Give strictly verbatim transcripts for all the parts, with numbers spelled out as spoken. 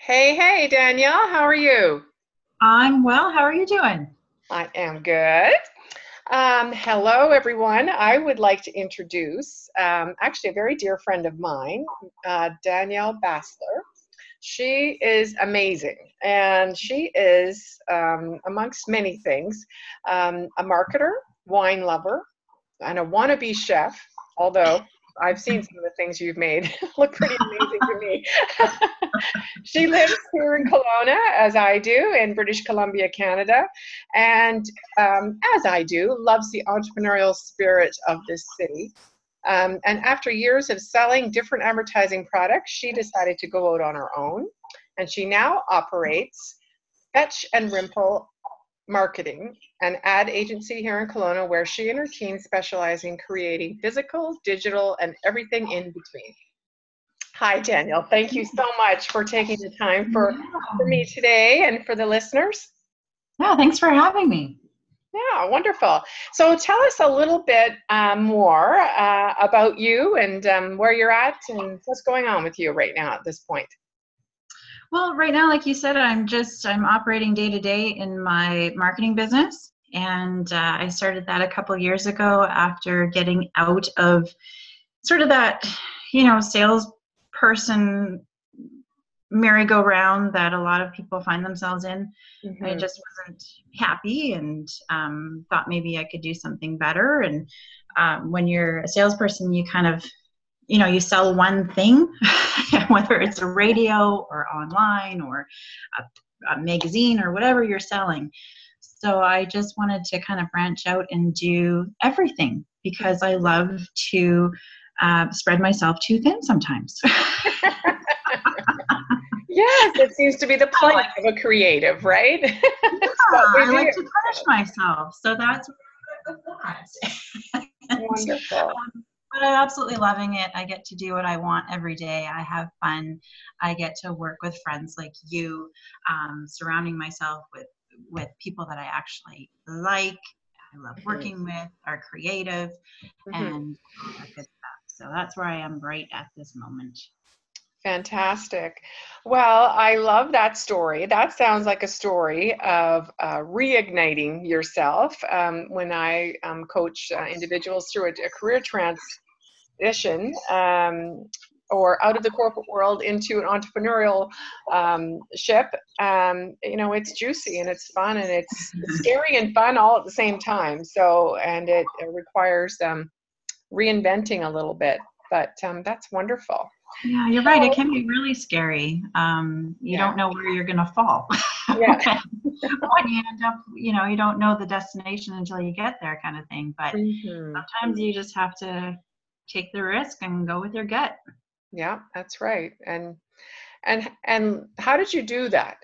Hey, hey, Danielle, how are you? I'm well. How are you doing? I am good. Um, hello, everyone. I would like to introduce um, actually a very dear friend of mine, uh, Danielle Bassler. She is amazing, and she is, um, amongst many things, um, a marketer, wine lover, and a wannabe chef, although I've seen some of the things you've made look pretty amazing to me. She lives here in Kelowna, as I do, in British Columbia, Canada, and um, as I do, loves the entrepreneurial spirit of this city. Um, and after years of selling different advertising products, she decided to go out on her own, and she now operates Fetch and Rimple Marketing, an ad agency here in Kelowna, where she and her team specialize in creating physical, digital, and everything in between. Hi, Daniel. Thank you so much for taking the time for, for Yeah. me today and for the listeners. Yeah, thanks for having me. Yeah, wonderful. So tell us a little bit um, more uh, about you and um, where you're at and what's going on with you right now at this point. Well, right now, like you said, I'm just I'm operating day to day in my marketing business, and uh, I started that a couple years ago after getting out of sort of that, you know, salesperson merry-go-round that a lot of people find themselves in. I Hmm. just wasn't happy and um, thought maybe I could do something better. And um, when you're a salesperson, you kind of you know you sell one thing whether it's a radio or online or a, a magazine or whatever you're selling. So I just wanted to kind of branch out and do everything because I love to uh, spread myself too thin sometimes. Yes, it seems to be the I plight like, of a creative, right? It's what yeah, we I do. like to punish myself, so that's what I that. And, Wonderful. but I'm absolutely loving it. I get to do what I want every day. I have fun. I get to work with friends like you, um, surrounding myself with with people that I actually like. I love Mhm, working with, are creative, mhm. and all that good stuff. So that's where I am right at this moment. Fantastic. Well, I love that story. That sounds like a story of uh, reigniting yourself. Um, when I um, coach uh, individuals through a, a career transition um, or out of the corporate world into an entrepreneurial um, ship, um, you know, it's juicy and it's fun and it's scary and fun all at the same time. So, and it, it requires um, reinventing a little bit, but um, that's wonderful. Yeah, you're right. It So, can be really scary. Um, you yeah. don't know where you're going to fall. Yeah. When you end up, you know, you don't know the destination until you get there, kind of thing. But Hmm. sometimes you just have to take the risk and go with your gut. Yeah, that's right. And and and how did you do that?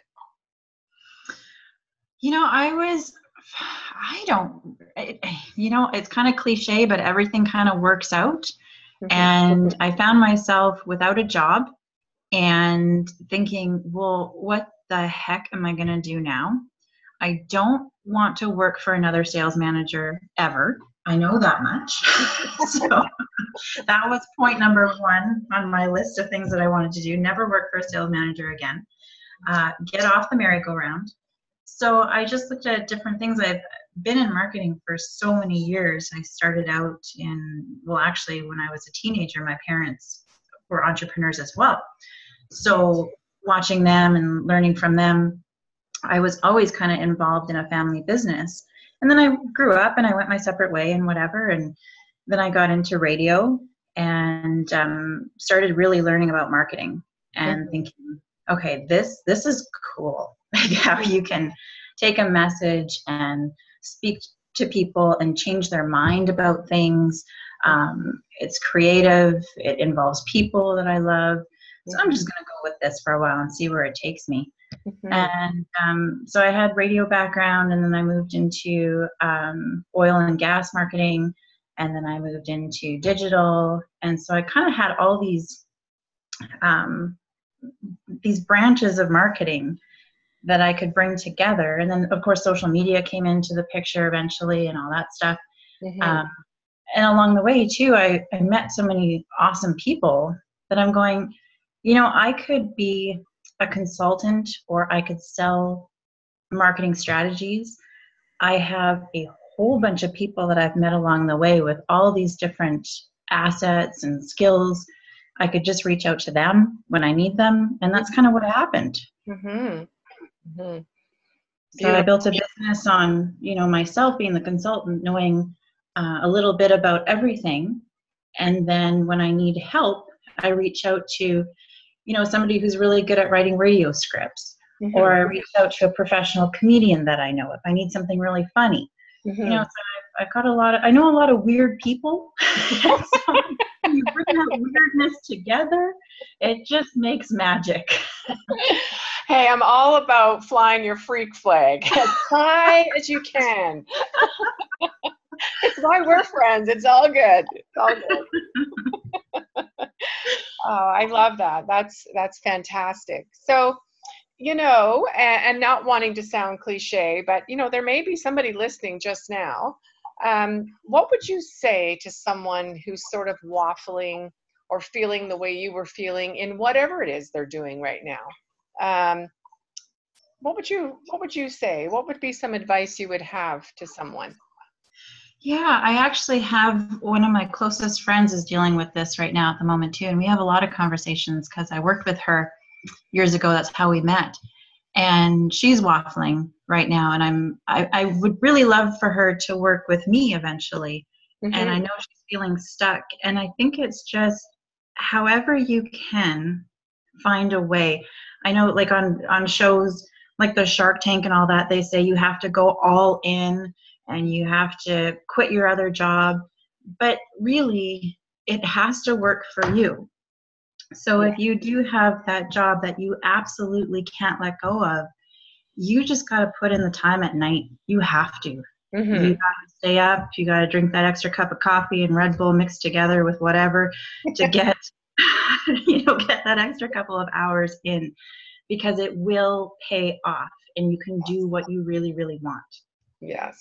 You know, I was, I don't, it, you know, it's kind of cliche, but everything kind of works out. Hmm. And I found myself without a job and thinking, well, what the heck am I going to do now? I don't want to work for another sales manager ever. I know that much. So that was point number one on my list of things that I wanted to do. Never work for a sales manager again. Uh, get off the merry-go-round. So I just looked at different things. I've been in marketing for so many years. I started out in, well, actually, when I was a teenager, my parents were entrepreneurs as well. So watching them and learning from them, I was always kind of involved in a family business. And then I grew up and I went my separate way and whatever. And then I got into radio and um, started really learning about marketing and Hmm. thinking, okay, this this is cool. Like how you can take a message and speak to people and change their mind about things. Um, it's creative. It involves people that I love. So I'm Hmm. just going to go with this for a while and see where it takes me. Hmm. And um, so I had radio background, and then I moved into um, oil and gas marketing, and then I moved into digital. And so I kind of had all these um, these branches of marketing that I could bring together. And then, of course, social media came into the picture eventually, and all that stuff. Hmm. Um, and along the way, too, I, I met so many awesome people that I'm going, you know, I could be a consultant or I could sell marketing strategies. I have a whole bunch of people that I've met along the way with all these different assets and skills. I could just reach out to them when I need them. And that's kind of what happened. Mm-hmm. Mm-hmm. So I built a business on, you know, myself being the consultant, knowing uh, a little bit about everything. And then when I need help, I reach out to, you know, somebody who's really good at writing radio scripts. Mm-hmm. Or I reach out to a professional comedian that I know if I need something really funny. Mm-hmm. You know, so I've, I've got a lot of, I know a lot of weird people. So when you bring that weirdness together, it just makes magic. Hey, I'm all about flying your freak flag as high as you can. It's why we're friends. It's all good. It's all good. Oh, I love that. That's that's fantastic. So, you know, and, and not wanting to sound cliche, but you know, there may be somebody listening just now. Um, what would you say to someone who's sort of waffling or feeling the way you were feeling in whatever it is they're doing right now? Um, what would you what would you say? What would be some advice you would have to someone? Yeah, I actually have one of my closest friends is dealing with this right now at the moment too, and we have a lot of conversations because I worked with her years ago. That's how we met, and she's waffling right now, and I'm I, I would really love for her to work with me eventually. Mm-hmm. And I know she's feeling stuck, and I think it's just however you can find a way. I know, like on on shows like the Shark Tank and all that, they say you have to go all in and you have to quit your other job, but really it has to work for you. So if you do have that job that you absolutely can't let go of, you just got to put in the time at night. You have to. Mm-hmm. You got to stay up. You got to drink that extra cup of coffee and Red Bull mixed together with whatever to get, you know, get that extra couple of hours in, because it will pay off and you can do what you really, really want. Yes.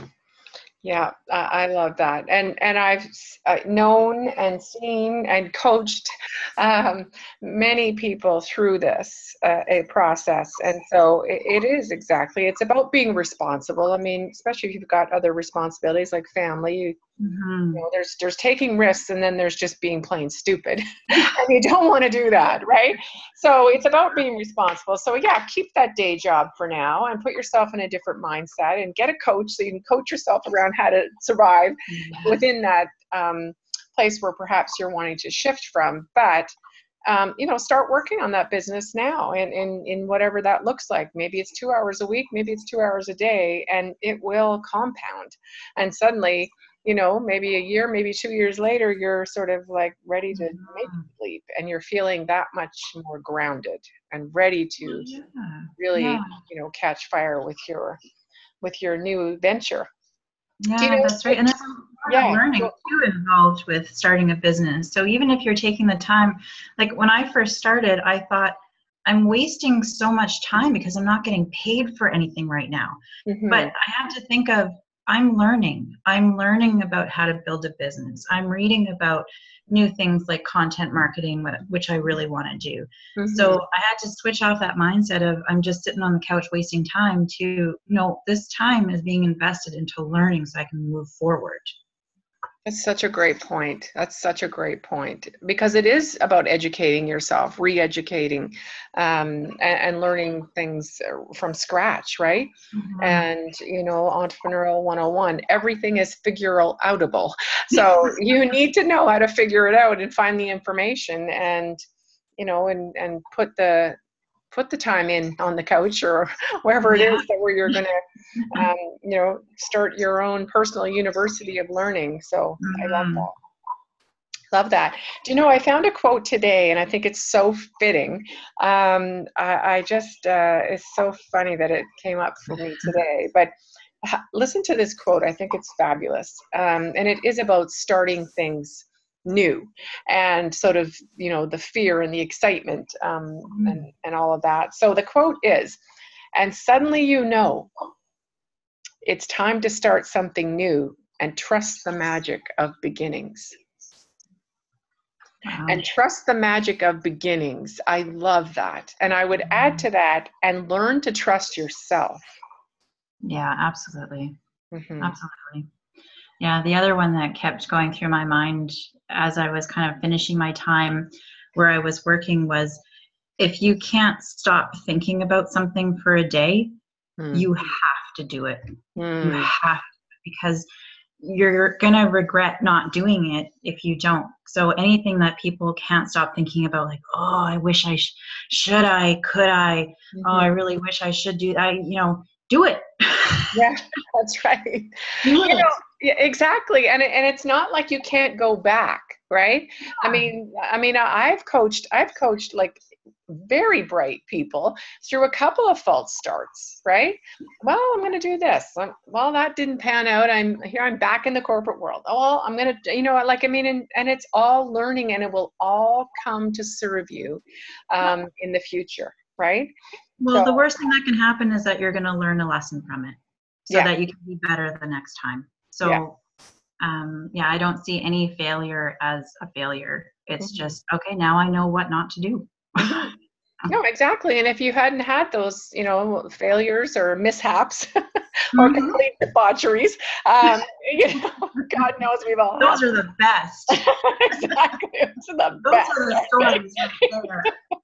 Yeah, uh, I love that. And and I've uh, known and seen and coached um, many people through this uh, a process. And so it, it is exactly, it's about being responsible. I mean, especially if you've got other responsibilities like family, you, mm-hmm. you know, there's, there's taking risks and then there's just being plain stupid. And you don't want to do that, right? So it's about being responsible. So yeah, keep that day job for now and put yourself in a different mindset and get a coach so you can coach yourself around how to survive yeah. within that um, place where perhaps you're wanting to shift from. But, um, you know, start working on that business now and in, in whatever that looks like. Maybe it's two hours a week, maybe it's two hours a day, and it will compound. And suddenly, you know, maybe a year, maybe two years later, you're sort of like ready to make the leap and you're feeling that much more grounded and ready to yeah. really, yeah. you know, catch fire with your, with your new venture. Yeah, you know, that's right. And there's a lot yeah. of learning too involved with starting a business. So even if you're taking the time, like when I first started, I thought I'm wasting so much time because I'm not getting paid for anything right now. Mm-hmm. But I had to think of, I'm learning. I'm learning about how to build a business. I'm reading about new things like content marketing, which I really want to do. Mm-hmm. So I had to switch off that mindset of I'm just sitting on the couch wasting time to, you know, this time is being invested into learning so I can move forward. That's such a great point. That's such a great point, because it is about educating yourself, re-educating, um, and, and learning things from scratch, right? Mm-hmm. And, you know, Entrepreneurial one oh one, everything is figure-outable. So you need to know how to figure it out and find the information and, you know, and, and put the, put the time in on the couch or wherever it yeah. is that where you're going to, um, you know, start your own personal university of learning. So mm. I love that. Love that. Do you know, I found a quote today and I think it's so fitting. Um, I, I just, uh, it's so funny that it came up for me today, but listen to this quote. I think it's fabulous. Um, and it is about starting things new and sort of, you know, the fear and the excitement um, mm. and, and all of that. So the quote is, and suddenly you know it's time to start something new and trust the magic of beginnings. Wow. And trust the magic of beginnings. I love that. And I would add to that, and learn to trust yourself. Yeah, absolutely. Mm-hmm. Absolutely. Yeah, the other one that kept going through my mind as I was kind of finishing my time where I was working was, if you can't stop thinking about something for a day, mm. you have to do it. Mm. You have to, because you're going to regret not doing it if you don't. So anything that people can't stop thinking about, like, oh, I wish I sh- should I, could I, mm-hmm. oh, I really wish I should do I, you know, do it. Yeah, that's right. Do you it. know, yeah, exactly. And, and it's not like you can't go back, right? Yeah. I mean, I mean, I've coached, I've coached like very bright people through a couple of false starts, right? Well, I'm going to do this. Well, that didn't pan out. I'm here. I'm back in the corporate world. Oh, well, I'm going to, you know, like, I mean, and, and it's all learning, and it will all come to serve you um, in the future, right? Well, so, the worst thing that can happen is that you're going to learn a lesson from it, so yeah. that you can be better the next time. So, yeah. Um, yeah, I don't see any failure as a failure. It's mm-hmm. just, okay, now I know what not to do. No, exactly. And if you hadn't had those, you know, failures or mishaps or mm-hmm. complete debaucheries, um, you know, God knows we've all Those had. are the best. Exactly. Those are the Those best. are the stories right there.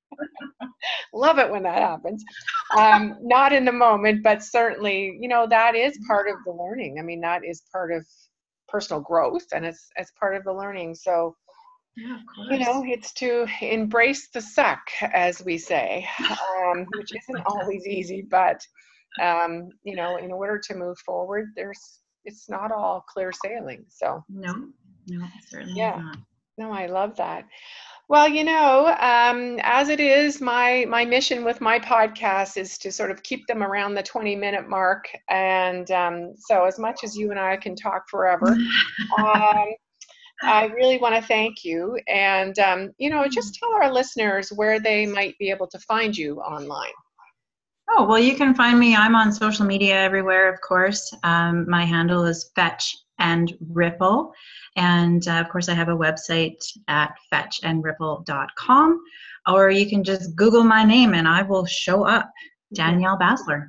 Love it when that happens. Um, not in the moment, but certainly, you know, that is part of the learning. I mean, that is part of personal growth, and it's it's part of the learning. So, yeah, of course. you know, it's to embrace the suck, as we say, um, which isn't always easy, but, um, you know, in order to move forward, there's, it's not all clear sailing. So, no, no, certainly yeah, not. No, I love that. Well, you know, um, as it is, my my mission with my podcast is to sort of keep them around the twenty minute mark. And um, so as much as you and I can talk forever, um, I really want to thank you. And, um, you know, just tell our listeners where they might be able to find you online. Oh, well, you can find me. I'm on social media everywhere, of course. Um, my handle is Fetch and Ripple. And uh, of course, I have a website at fetch and ripple dot com. Or you can just Google my name and I will show up, Danielle Basler.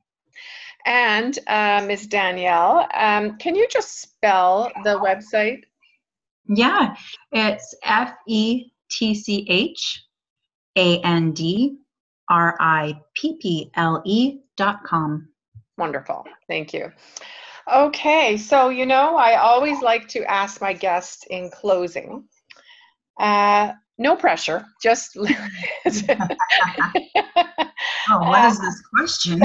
And uh, Miz Danielle, um, can you just spell the website? Yeah, it's F E T C H A N D R I P P L E dot com. Wonderful. Thank you. Okay, so, you know, I always like to ask my guests in closing, uh, no pressure, just... Oh, what is this question?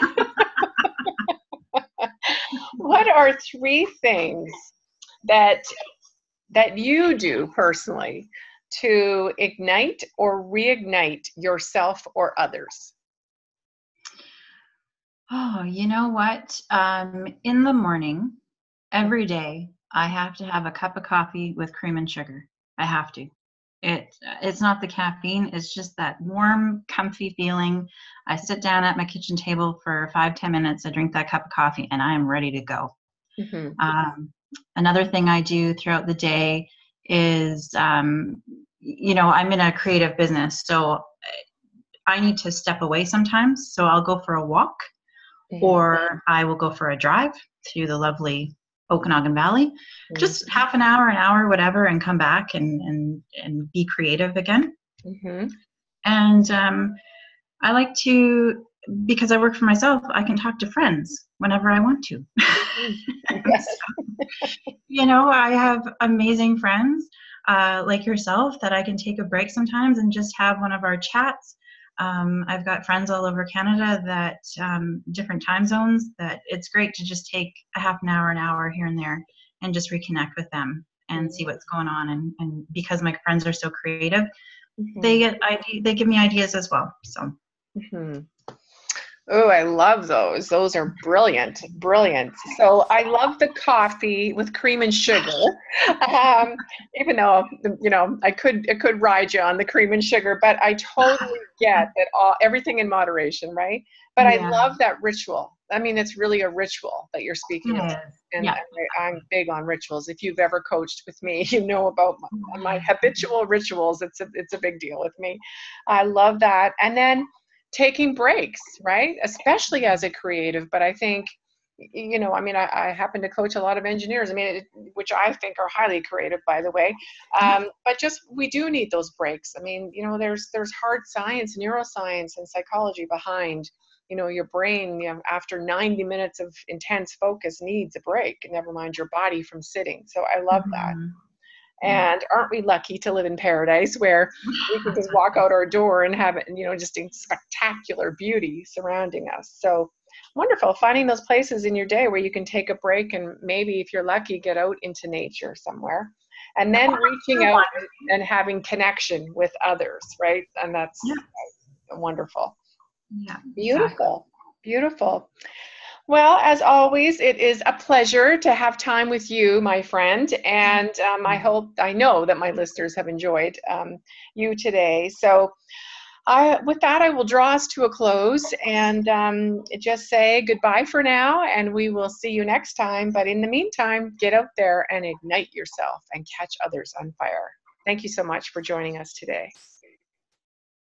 What are three things that that you do personally to ignite or reignite yourself or others? Oh, you know what? Um, in the morning, every day, I have to have a cup of coffee with cream and sugar. I have to. It, it's not the caffeine. It's just that warm, comfy feeling. I sit down at my kitchen table for five, ten minutes. I drink that cup of coffee, and I am ready to go. Mm-hmm. Um, another thing I do throughout the day is, um, you know, I'm in a creative business, so I need to step away sometimes. So I'll go for a walk. Mm-hmm. Or I will go for a drive through the lovely Okanagan Valley, mm-hmm. just half an hour, an hour, whatever, and come back and and, and be creative again. Mm-hmm. And um, I like to, because I work for myself, I can talk to friends whenever I want to. Yes. So, you know, I have amazing friends uh, like yourself that I can take a break sometimes and just have one of our chats. Um, I've got friends all over Canada that um, different time zones that it's great to just take a half an hour, an hour here and there and just reconnect with them and see what's going on. And, and because my friends are so creative, mm-hmm. they get ide- they give me ideas as well. So. Mm-hmm. Oh, I love those. Those are brilliant, brilliant. So I love the coffee with cream and sugar. Um, even though, you know, I could, I could ride you on the cream and sugar, but I totally get that all, everything in moderation, right? But yeah. I love that ritual. I mean, it's really a ritual that you're speaking of. Yes. And Yeah. I, I'm big on rituals. If you've ever coached with me, you know about my, my habitual rituals. It's a, it's a big deal with me. I love that. And then taking breaks, right? Especially as a creative. But I think, you know, I mean, I, I happen to coach a lot of engineers, I mean, it, which I think are highly creative, by the way. Um, but just, we do need those breaks. I mean, you know, there's, there's hard science, neuroscience, and psychology behind, you know, your brain, you know, after ninety minutes of intense focus needs a break, never mind your body from sitting. So I love that. Mm-hmm. And aren't we lucky to live in paradise where we can just walk out our door and have it, you know, just in spectacular beauty surrounding us. So wonderful, finding those places in your day where you can take a break and maybe, if you're lucky, get out into nature somewhere. And then reaching out and having connection with others, right? And that's Yeah. wonderful. Yeah. Beautiful, beautiful. Well, as always, it is a pleasure to have time with you, my friend. And um, I hope, I know that my listeners have enjoyed um, you today. So I, with that, I will draw us to a close and um, just say goodbye for now, and we will see you next time. But in the meantime, get out there and ignite yourself and catch others on fire. Thank you so much for joining us today.